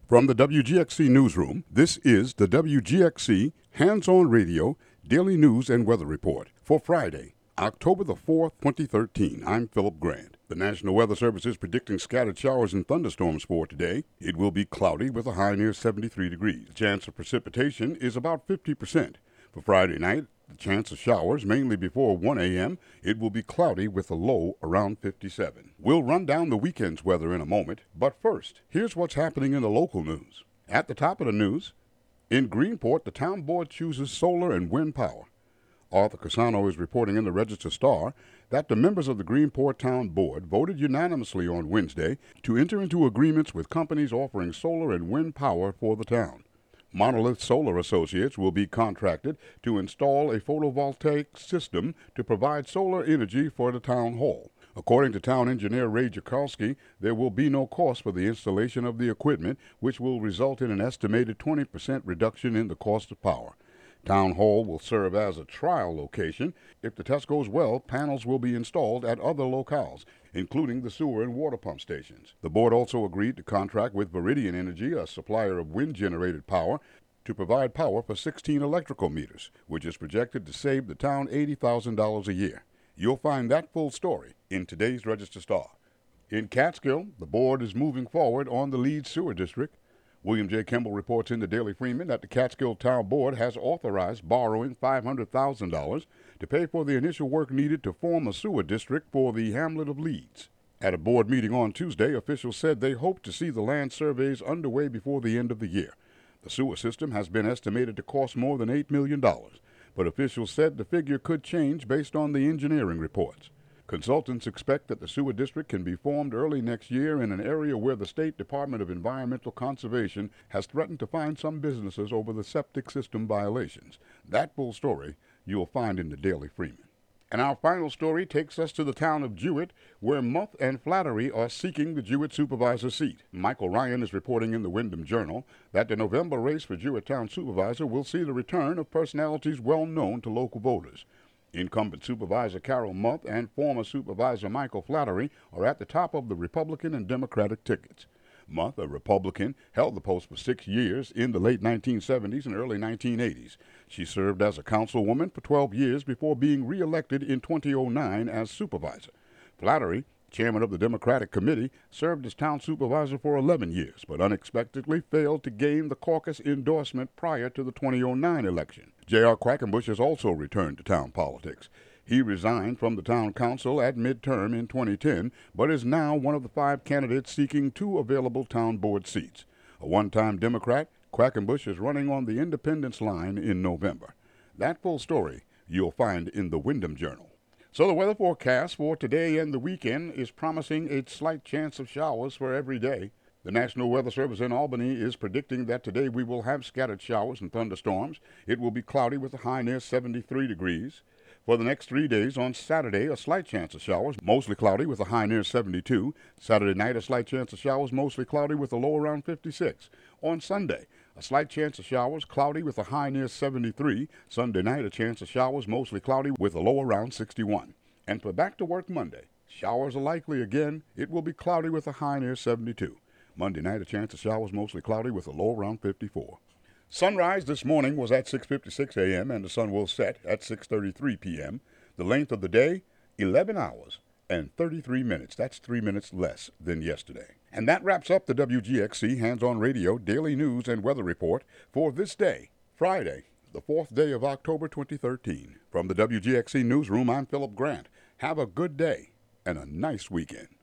From the WGXC Newsroom, this is the WGXC Hands-On Radio Daily News and Weather Report for Friday, October the 4th, 2013. I'm Philip Grant. The National Weather Service is predicting scattered showers and thunderstorms for today. It will be cloudy with a high near 73 degrees. The chance of precipitation is about 50%. For Friday night, the chance of showers mainly before 1 a.m. It will be cloudy with a low around 57. We'll run down the weekend's weather in a moment, but first, here's what's happening in the local news. At the top of the news, in Greenport, the town board chooses solar and wind power. Arthur Cassano is reporting in the Register-Star that the members of the Greenport Town Board voted unanimously on Wednesday to enter into agreements with companies offering solar and wind power for the town. Monolith Solar Associates will be contracted to install a photovoltaic system to provide solar energy for the town hall. According to town engineer Ray Jackowski, there will be no cost for the installation of the equipment, which will result in an estimated 20% reduction in the cost of power. Town Hall will serve as a trial location. If the test goes well, panels will be installed at other locales, including the sewer and water pump stations. The board also agreed to contract with Viridian Energy, a supplier of wind-generated power, to provide power for 16 electrical meters, which is projected to save the town $80,000 a year. You'll find that full story in today's Register-Star. In Catskill, the board is moving forward on the Leeds Sewer District. William J. Kimball reports in the Daily Freeman that the Catskill Town Board has authorized borrowing $500,000 to pay for the initial work needed to form a sewer district for the hamlet of Leeds. At a board meeting on Tuesday, officials said they hope to see the land surveys underway before the end of the year. The sewer system has been estimated to cost more than $8 million, but officials said the figure could change based on the engineering reports. Consultants expect that the sewer district can be formed early next year in an area where the State Department of Environmental Conservation has threatened to fine some businesses over the septic system violations. That full story you'll find in the Daily Freeman. And our final story takes us to the town of Jewett, where Muth and Flattery are seeking the Jewett supervisor seat. Michael Ryan is reporting in the Windham Journal that the November race for Jewett Town Supervisor will see the return of personalities well known to local voters. Incumbent Supervisor Carol Muth and former Supervisor Michael Flattery are at the top of the Republican and Democratic tickets. Muth, a Republican, held the post for 6 years in the late 1970s and early 1980s. She served as a councilwoman for 12 years before being reelected in 2009 as supervisor. Flattery, chairman of the Democratic Committee, served as town supervisor for 11 years, but unexpectedly failed to gain the caucus endorsement prior to the 2009 election. J.R. Quackenbush has also returned to town politics. He resigned from the town council at midterm in 2010, but is now one of the 5 candidates seeking 2 available town board seats. A one-time Democrat, Quackenbush is running on the independence line in November. That full story you'll find in the Windham Journal. So the weather forecast for today and the weekend is promising a slight chance of showers for every day. The National Weather Service in Albany is predicting that today we will have scattered showers and thunderstorms. It will be cloudy with a high near 73 degrees. For the next 3 days, on Saturday, a slight chance of showers, mostly cloudy with a high near 72. Saturday night, a slight chance of showers, mostly cloudy with a low around 56. On Sunday, a slight chance of showers, cloudy with a high near 73. Sunday night, a chance of showers, mostly cloudy with a low around 61. And for back to work Monday, showers are likely again. It will be cloudy with a high near 72. Monday night, a chance of showers, mostly cloudy with a low around 54. Sunrise this morning was at 6:56 a.m. and the sun will set at 6:33 p.m. The length of the day, 11 hours and 33 minutes. That's 3 minutes less than yesterday. And that wraps up the WGXC Hands-On Radio Daily News and Weather Report for this day, Friday, the 4th day of October 2013. From the WGXC Newsroom, I'm Philip Grant. Have a good day and a nice weekend.